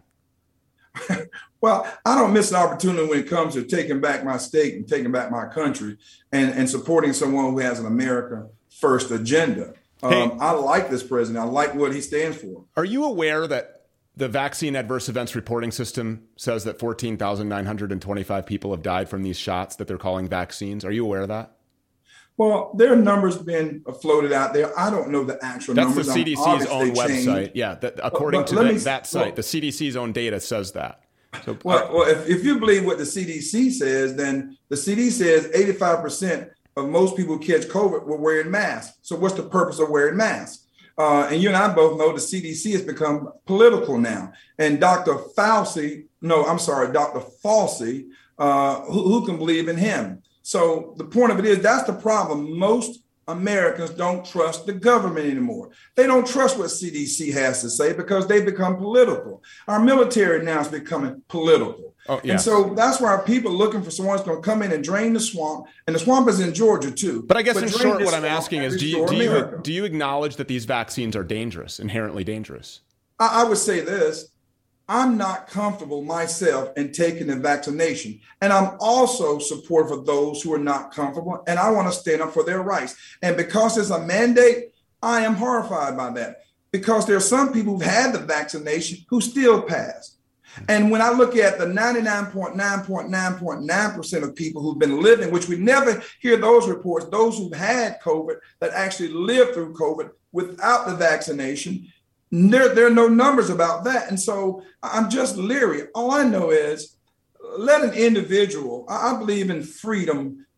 Well, I don't miss an opportunity when it comes to taking back my state and taking back my country and, and supporting someone who has an America First agenda. Hey, um, I like this president. I like what he stands for. Are you aware that the vaccine adverse events reporting system says that fourteen thousand nine hundred twenty-five people have died from these shots that they're calling vaccines? Are you aware of that? Well, there are numbers being floated out there. I don't know the actual That's numbers. That's the C D C's own website. Yeah, that, according but, to but the, me, that site, well, the C D C's own data says that. So, well, well if, if you believe what the C D C says, then the C D C says eighty-five percent of most people who catch COVID were wearing masks. So what's the purpose of wearing masks? Uh, and you and I both know the C D C has become political now. And Doctor Fauci, no, I'm sorry, Doctor Fauci, uh, who, who can believe in him? So the point of it is that's the problem. Most Americans don't trust the government anymore. They don't trust what C D C has to say because they become political. Our military now is becoming political. Oh, yeah. And so that's why people are looking for someone who's going to come in and drain the swamp. And the swamp is in Georgia, too. But I guess but in short, what I'm asking is, do you, do, you, do you acknowledge that these vaccines are dangerous, inherently dangerous? I, I would say this. I'm not comfortable myself in taking the vaccination. And I'm also supportive of those who are not comfortable. And I want to stand up for their rights. And because it's a mandate, I am horrified by that. Because there are some people who've had the vaccination who still passed. And when I look at the ninety-nine point nine nine nine percent of people who've been living, which we never hear those reports, those who've had COVID that actually lived through COVID without the vaccination, there, there are no numbers about that. And so I'm just leery. All I know is let an individual, I believe in freedom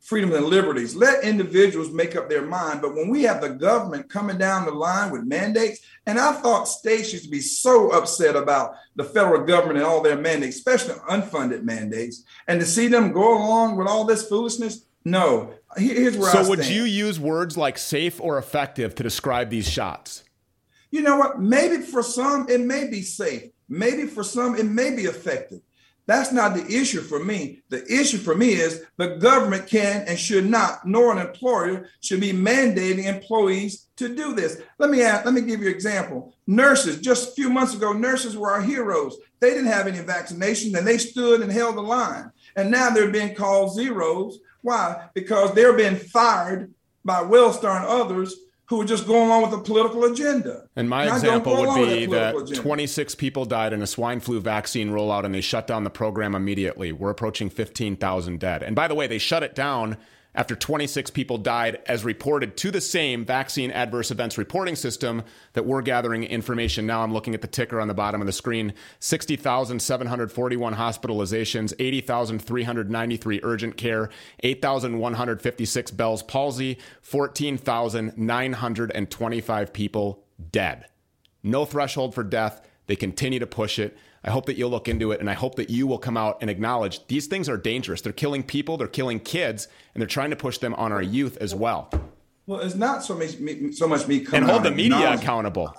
freedom and liberties. Let individuals make up their mind. But when we have the government coming down the line with mandates, and I thought states used to be so upset about the federal government and all their mandates, especially unfunded mandates, and to see them go along with all this foolishness, no. Here's where so I stand. So would you use words like safe or effective to describe these shots? You know what? Maybe for some, it may be safe. Maybe for some, it may be effective. That's not the issue for me. The issue for me is the government can and should not, nor an employer should be mandating employees to do this. Let me add, let me give you an example. Nurses, just a few months ago, nurses were our heroes. They didn't have any vaccinations and they stood and held the line. And now they're being called zeros. Why? Because they're being fired by Wellstar and others who are just going along with the political agenda. And my and example would be that, that agenda. twenty-six people died in a swine flu vaccine rollout and they shut down the program immediately. We're approaching fifteen thousand dead. And by the way, they shut it down after twenty-six people died as reported to the same vaccine adverse events reporting system that we're gathering information. Now I'm looking at the ticker on the bottom of the screen. sixty thousand seven hundred forty-one hospitalizations, eighty thousand three hundred ninety-three urgent care, eight thousand one hundred fifty-six Bell's palsy, fourteen thousand nine hundred twenty-five people dead. No threshold for death. They continue to push it. I hope that you'll look into it, and I hope that you will come out and acknowledge these things are dangerous. They're killing people, they're killing kids, and they're trying to push them on our youth as well. Well, it's not so much me, so much me coming and hold out the media accountable.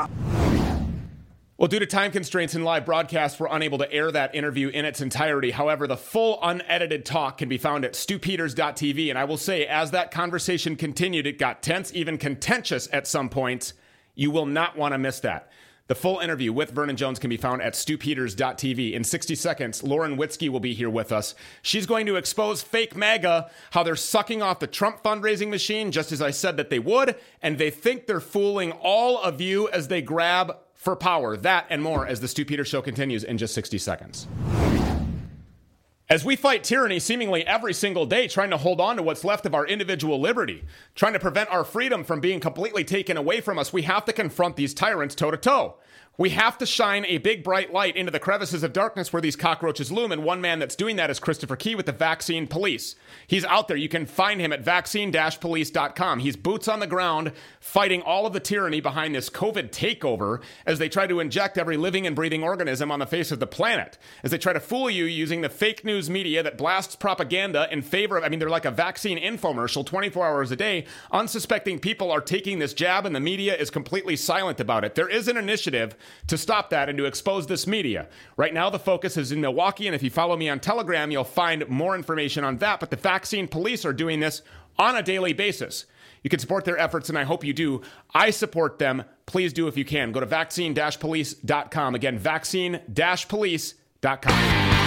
Well, due to time constraints in live broadcast, we're unable to air that interview in its entirety. However, the full unedited talk can be found at stu peters dot t v. And I will say, as that conversation continued, it got tense, even contentious at some points. You will not want to miss that. The full interview with Vernon Jones can be found at stu peters dot t v. In sixty seconds, Lauren Witzke will be here with us. She's going to expose fake MAGA, how they're sucking off the Trump fundraising machine, just as I said that they would, and they think they're fooling all of you as they grab for power. That and more as the Stu Peters Show continues in just sixty seconds. As we fight tyranny seemingly every single day, trying to hold on to what's left of our individual liberty, trying to prevent our freedom from being completely taken away from us, we have to confront these tyrants toe-to-toe. We have to shine a big bright light into the crevices of darkness where these cockroaches loom, and one man that's doing that is Christopher Key with the Vaccine Police. He's out there. You can find him at vaccine dash police dot com. He's boots on the ground fighting all of the tyranny behind this COVID takeover as they try to inject every living and breathing organism on the face of the planet, as they try to fool you using the fake news media that blasts propaganda in favor of, I mean, they're like a vaccine infomercial twenty-four hours a day. Unsuspecting people are taking this jab and the media is completely silent about it. There is an initiative to stop that and to expose this media. Right now, the focus is in Milwaukee, and if you follow me on Telegram, you'll find more information on that. But the Vaccine Police are doing this on a daily basis. You can support their efforts, and I hope you do. I support them. Please do if you can. Go to vaccine dash police dot com. Again, vaccine dash police dot com.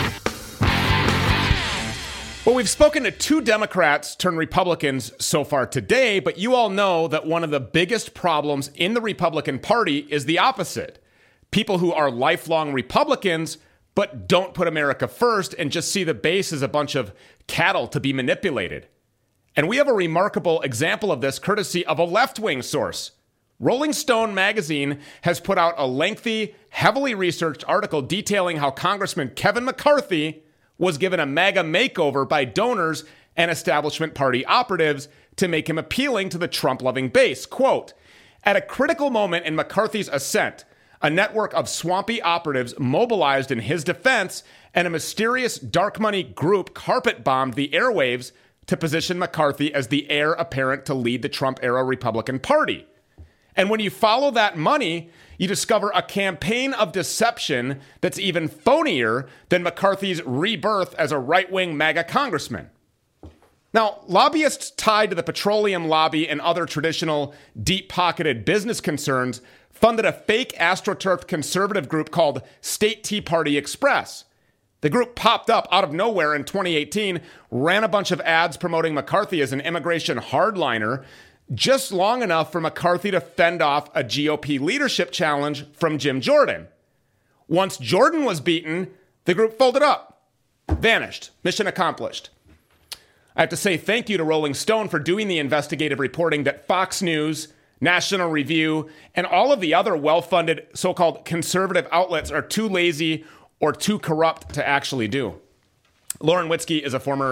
Well, we've spoken to two Democrats turned Republicans so far today, but you all know that one of the biggest problems in the Republican Party is the opposite. People who are lifelong Republicans, but don't put America first and just see the base as a bunch of cattle to be manipulated. And we have a remarkable example of this courtesy of a left-wing source. Rolling Stone magazine has put out a lengthy, heavily researched article detailing how Congressman Kevin McCarthy was given a MAGA makeover by donors and establishment party operatives to make him appealing to the Trump-loving base. Quote, at a critical moment in McCarthy's ascent, a network of swampy operatives mobilized in his defense, and a mysterious dark money group carpet-bombed the airwaves to position McCarthy as the heir apparent to lead the Trump-era Republican Party. And when you follow that money, you discover a campaign of deception that's even phonier than McCarthy's rebirth as a right-wing MAGA congressman. Now, lobbyists tied to the petroleum lobby and other traditional deep-pocketed business concerns funded a fake AstroTurf conservative group called State Tea Party Express. The group popped up out of nowhere in twenty eighteen, ran a bunch of ads promoting McCarthy as an immigration hardliner, just long enough for McCarthy to fend off a G O P leadership challenge from Jim Jordan. Once Jordan was beaten, the group folded up, vanished, mission accomplished. I have to say thank you to Rolling Stone for doing the investigative reporting that Fox News, National Review, and all of the other well-funded so-called conservative outlets are too lazy or too corrupt to actually do. Lauren Witzke is a former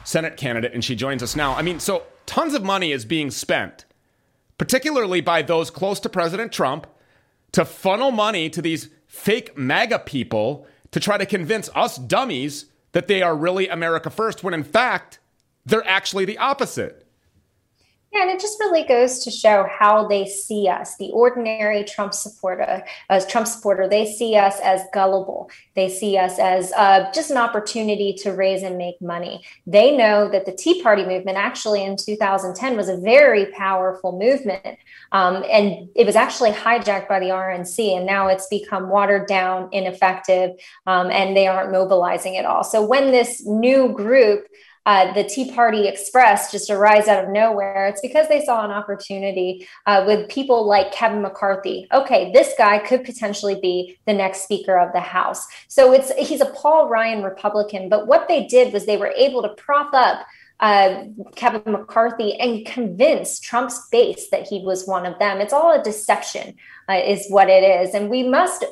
Senate candidate, and she joins us now. I mean, so tons of money is being spent, particularly by those close to President Trump, to funnel money to these fake MAGA people to try to convince us dummies that they are really America first, when in fact, they're actually the opposite. Yeah, and it just really goes to show how they see us, the ordinary Trump supporter. As Trump supporter, they see us as gullible. They see us as uh, just an opportunity to raise and make money. They know that the Tea Party movement actually in two thousand ten was a very powerful movement. Um, and it was actually hijacked by the R N C, and now it's become watered down, ineffective, um, and they aren't mobilizing at all. So when this new group, Uh, the Tea Party Express, just arise out of nowhere, it's because they saw an opportunity uh, with people like Kevin McCarthy. Okay, this guy could potentially be the next Speaker of the House. So it's he's a Paul Ryan Republican, but what they did was they were able to prop up uh, Kevin McCarthy and convince Trump's base that he was one of them. It's all a deception, uh, is what it is. And we must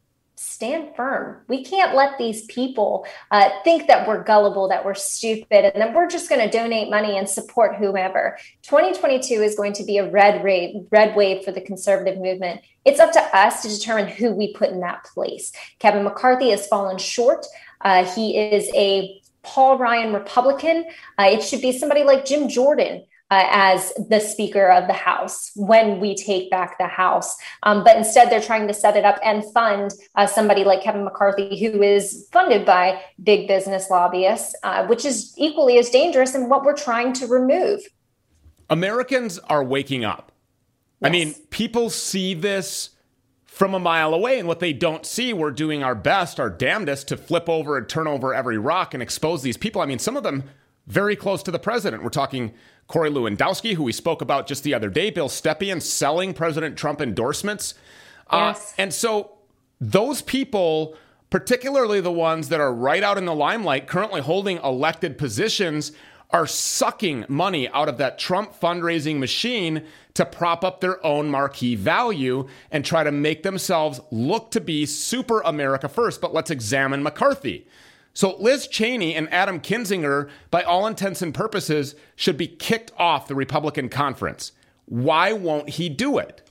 stand firm. We can't let these people uh, think that we're gullible, that we're stupid, and that we're just going to donate money and support whomever. twenty twenty-two is going to be a red wave, red wave for the conservative movement. It's up to us to determine who we put in that place. Kevin McCarthy has fallen short. Uh, he is a Paul Ryan Republican. Uh, it should be somebody like Jim Jordan Uh, as the Speaker of the House when we take back the House. Um, but instead, they're trying to set it up and fund uh, somebody like Kevin McCarthy, who is funded by big business lobbyists, uh, which is equally as dangerous in what we're trying to remove. Americans are waking up. Yes. I mean, people see this from a mile away, and what they don't see, we're doing our best, our damnedest, to flip over and turn over every rock and expose these people. I mean, some of them very close to the president. We're talking Corey Lewandowski, who we spoke about just the other day, Bill Stepien selling President Trump endorsements. Yes. Uh, and so those people, particularly the ones that are right out in the limelight, currently holding elected positions, are sucking money out of that Trump fundraising machine to prop up their own marquee value and try to make themselves look to be super America first. But let's examine McCarthy. So Liz Cheney and Adam Kinzinger, by all intents and purposes, should be kicked off the Republican conference. Why won't he do it?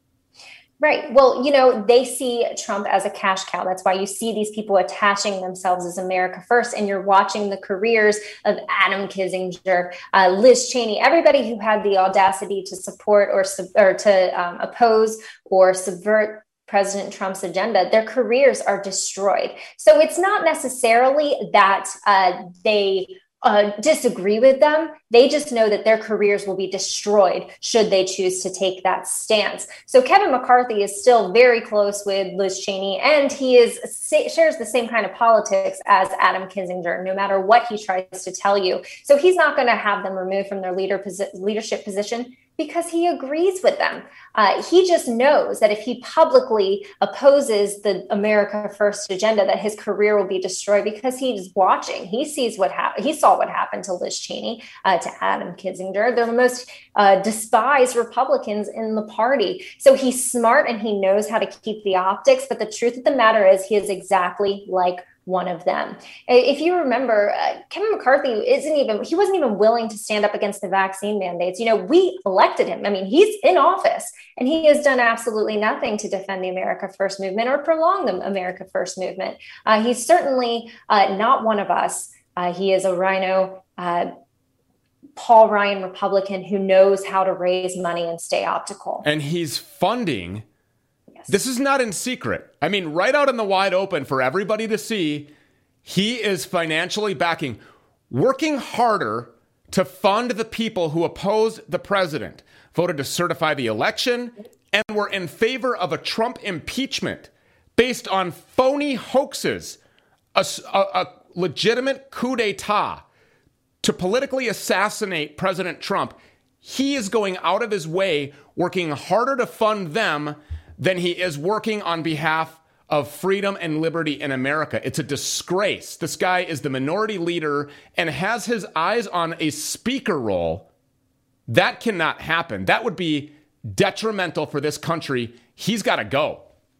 Right. Well, you know, they see Trump as a cash cow. That's why you see these people attaching themselves as America first. And you're watching the careers of Adam Kinzinger, uh, Liz Cheney, everybody who had the audacity to support or, sub- or to um, oppose or subvert President Trump's agenda, their careers are destroyed. So it's not necessarily that uh, they uh, disagree with them. They just know that their careers will be destroyed should they choose to take that stance. So Kevin McCarthy is still very close with Liz Cheney, and he is shares the same kind of politics as Adam Kinzinger, no matter what he tries to tell you. So he's not going to have them removed from their leader posi- leadership position, because he agrees with them. Uh, he just knows that if he publicly opposes the America First agenda, that his career will be destroyed, because he's watching. He sees what happened. He saw what happened to Liz Cheney, uh, to Adam Kinzinger. They're the most uh, despised Republicans in the party. So he's smart and he knows how to keep the optics. But the truth of the matter is, he is exactly like one of them. If you remember, uh, Kevin McCarthy isn't even, he wasn't even willing to stand up against the vaccine mandates. You know, we elected him. I mean, he's in office and he has done absolutely nothing to defend the America First movement or prolong the America First movement. Uh, he's certainly uh, not one of us. Uh, he is a rhino, uh, Paul Ryan Republican who knows how to raise money and stay optical. And he's funding. This is not in secret. I mean, right out in the wide open for everybody to see, he is financially backing, working harder to fund the people who opposed the president, voted to certify the election, and were in favor of a Trump impeachment based on phony hoaxes, a, a, a legitimate coup d'etat to politically assassinate President Trump. He is going out of his way, working harder to fund them than he is working on behalf of freedom and liberty in America. It's a disgrace. This guy is the minority leader and has his eyes on a speaker role. That cannot happen. That would be detrimental for this country. He's got to go.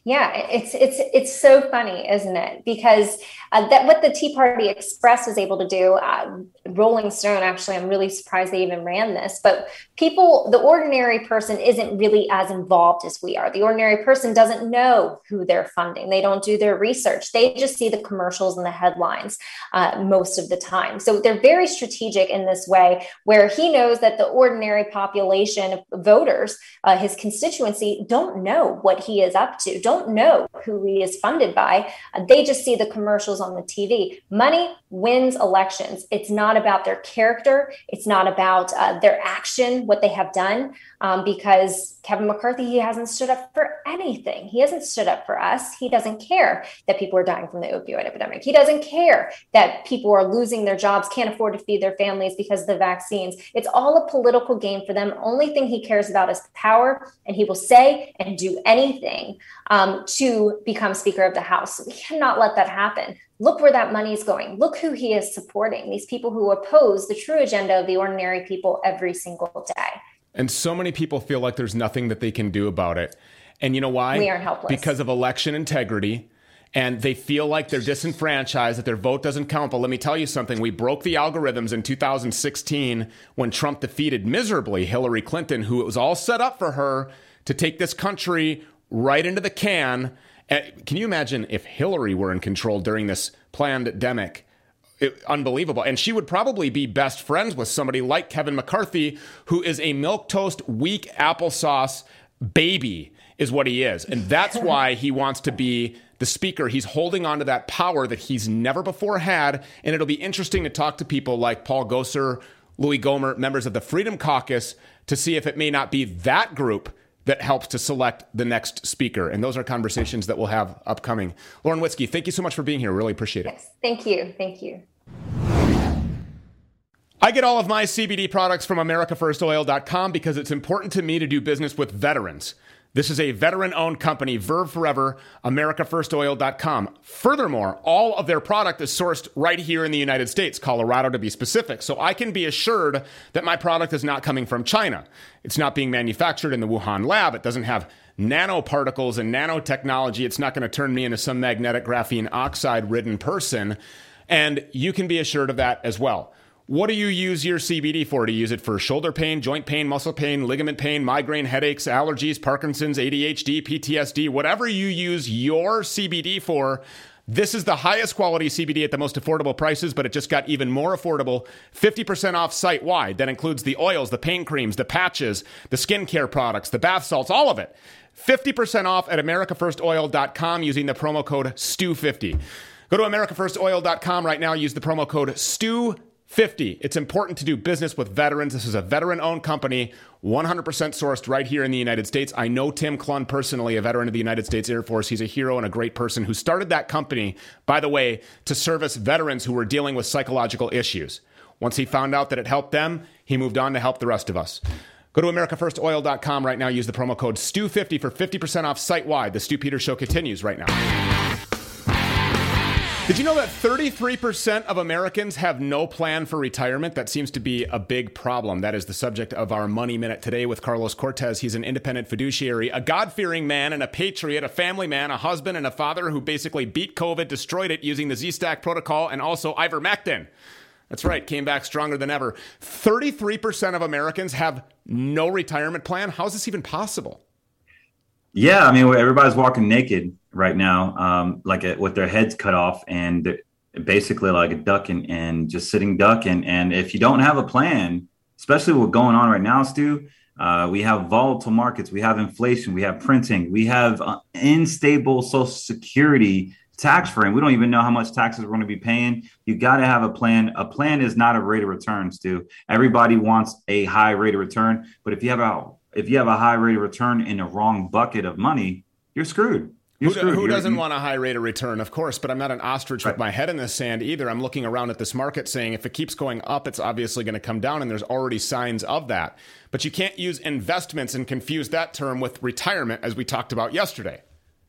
Yeah, it's it's it's so funny, isn't it? Because uh, that what the Tea Party Express was able to do, uh, Rolling Stone, actually, I'm really surprised they even ran this. But people, the ordinary person isn't really as involved as we are. The ordinary person doesn't know who they're funding. They don't do their research. They just see the commercials and the headlines uh, most of the time. So they're very strategic in this way, where he knows that the ordinary population of voters, uh, his constituency, don't know what he is up to, don't know who he is funded by. Uh, they just see the commercials on the T V. Money wins elections. It's not about their character. It's not about uh, their action, what they have done, um, because Kevin McCarthy, he hasn't stood up for anything. He hasn't stood up for us. He doesn't care that people are dying from the opioid epidemic. He doesn't care that people are losing their jobs, can't afford to feed their families because of the vaccines. It's all a political game for them. Only thing he cares about is power, and he will say and do anything um, to become Speaker of the House. We cannot let that happen. Look where that money is going. Look who he is supporting, these people who oppose the true agenda of the ordinary people every single day. And so many people feel like there's nothing that they can do about it. And you know why? We are helpless. Because of election integrity. And they feel like they're disenfranchised, that their vote doesn't count. But let me tell you something. We broke the algorithms in two thousand sixteen when Trump defeated miserably Hillary Clinton, who it was all set up for her to take this country right into the can. And can you imagine if Hillary were in control during this pandemic? It, unbelievable. And she would probably be best friends with somebody like Kevin McCarthy, who is a milquetoast, weak applesauce baby, is what he is. And that's why he wants to be the speaker. He's holding on to that power that he's never before had. And it'll be interesting to talk to people like Paul Gosar, Louis Gohmert, members of the Freedom Caucus, to see if it may not be that group that helps to select the next speaker. And those are conversations that we'll have upcoming. Lauren Witzke, thank you so much for being here. Really appreciate it. Yes, thank you. Thank you. I get all of my C B D products from America First Oil dot com because it's important to me to do business with veterans. This is a veteran-owned company, Verve Forever, America First Oil dot com. Furthermore, all of their product is sourced right here in the United States, Colorado to be specific. So I can be assured that my product is not coming from China. It's not being manufactured in the Wuhan lab. It doesn't have nanoparticles and nanotechnology. It's not going to turn me into some magnetic graphene oxide-ridden person. And you can be assured of that as well. What do you use your C B D for? Do you use it for shoulder pain, joint pain, muscle pain, ligament pain, migraine, headaches, allergies, Parkinson's, A D H D, P T S D, whatever you use your C B D for? This is the highest quality C B D at the most affordable prices, but it just got even more affordable. fifty percent off site-wide. That includes the oils, the pain creams, the patches, the skincare products, the bath salts, all of it. fifty percent off at America First Oil dot com using the promo code S T U fifty. Go to America First Oil dot com right now. Use the promo code S T U fifty. It's important to do business with veterans. This is a veteran-owned company, one hundred percent sourced right here in the United States. I know Tim Clun personally, a veteran of the United States Air Force. He's a hero and a great person who started that company, by the way, to service veterans who were dealing with psychological issues. Once he found out that it helped them, he moved on to help the rest of us. Go to America First Oil dot com right now. Use the promo code S T U fifty for fifty percent off site-wide. The Stu Peters Show continues right now. Did you know that thirty-three percent of Americans have no plan for retirement? That seems to be a big problem. That is the subject of our Money Minute today with Carlos Cortez. He's an independent fiduciary, a God-fearing man and a patriot, a family man, a husband and a father who basically beat COVID, destroyed it using the Z-Stack protocol and also ivermectin. That's right, came back stronger than ever. thirty-three percent of Americans have no retirement plan. How is this even possible? Yeah, I mean, everybody's walking naked right now, um, like a, with their heads cut off and basically like a duck and, and just sitting duck. And, and if you don't have a plan, especially what's going on right now, Stu, uh, we have volatile markets, we have inflation, we have printing, we have uh, unstable Social Security tax frame. We don't even know how much taxes we're going to be paying. You got to have a plan. A plan is not a rate of return, Stu. Everybody wants a high rate of return, but if you have a if you have a high rate of return in a wrong bucket of money, you're screwed. You're who, screwed. who you're, doesn't you, want a high rate of return? Of course, but I'm not an ostrich right. with my head in the sand either. I'm looking around at this market saying if it keeps going up, it's obviously going to come down, and there's already signs of that. But you can't use investments and confuse that term with retirement, as we talked about yesterday.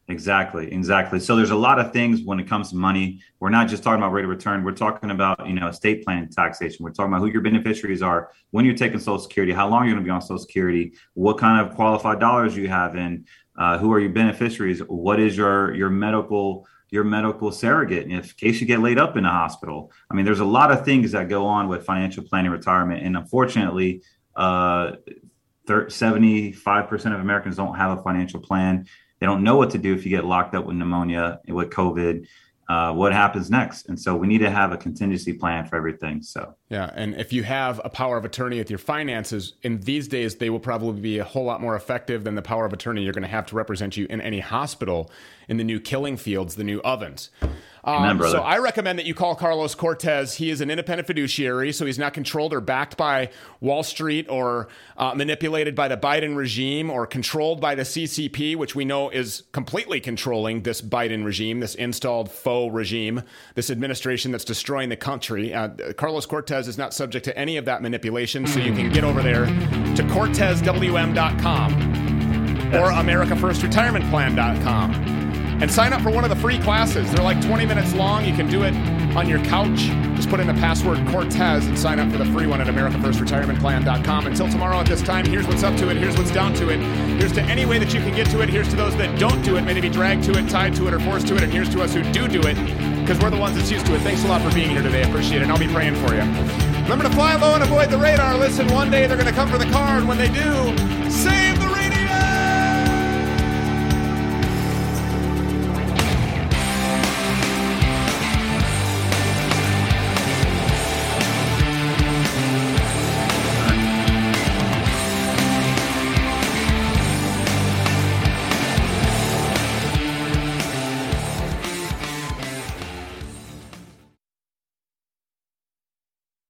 Exactly, exactly. So there's a lot of things when it comes to money. We're not just talking about rate of return. We're talking about, you know, estate plan taxation. We're talking about who your beneficiaries are, when you're taking Social Security, how long you're going to be on Social Security, what kind of qualified dollars you have in, uh, who are your beneficiaries, what is your your medical your medical surrogate, and if in case you get laid up in a hospital. I mean, there's a lot of things that go on with financial planning retirement, and unfortunately, uh, seventy-five percent of Americans don't have a financial plan. They don't know what to do if you get locked up with pneumonia, with COVID, uh, what happens next? And so we need to have a contingency plan for everything. So, yeah. And if you have a power of attorney with your finances, in these days, they will probably be a whole lot more effective than the power of attorney you're going to have to represent you in any hospital in the new killing fields, the new ovens. Um, Amen, so I recommend that you call Carlos Cortez. He is an independent fiduciary, so he's not controlled or backed by Wall Street or uh, manipulated by the Biden regime or controlled by the C C P, which we know is completely controlling this Biden regime, this installed faux regime, this administration that's destroying the country. Uh, Carlos Cortez is not subject to any of that manipulation, so you can get over there to Cortez W M dot com or America First Retirement Plan dot com. And sign up for one of the free classes. They're like twenty minutes long. You can do it on your couch. Just put in the password Cortez and sign up for the free one at America First Retirement Plan dot com. Until tomorrow at this time, here's what's up to it. Here's what's down to it. Here's to any way that you can get to it. Here's to those that don't do it, may they be dragged to it, tied to it, or forced to it. And here's to us who do do it, because we're the ones that's used to it. Thanks a lot for being here today. I appreciate it. And I'll be praying for you. Remember to fly low and avoid the radar. Listen, one day they're going to come for the car, and when they do, save the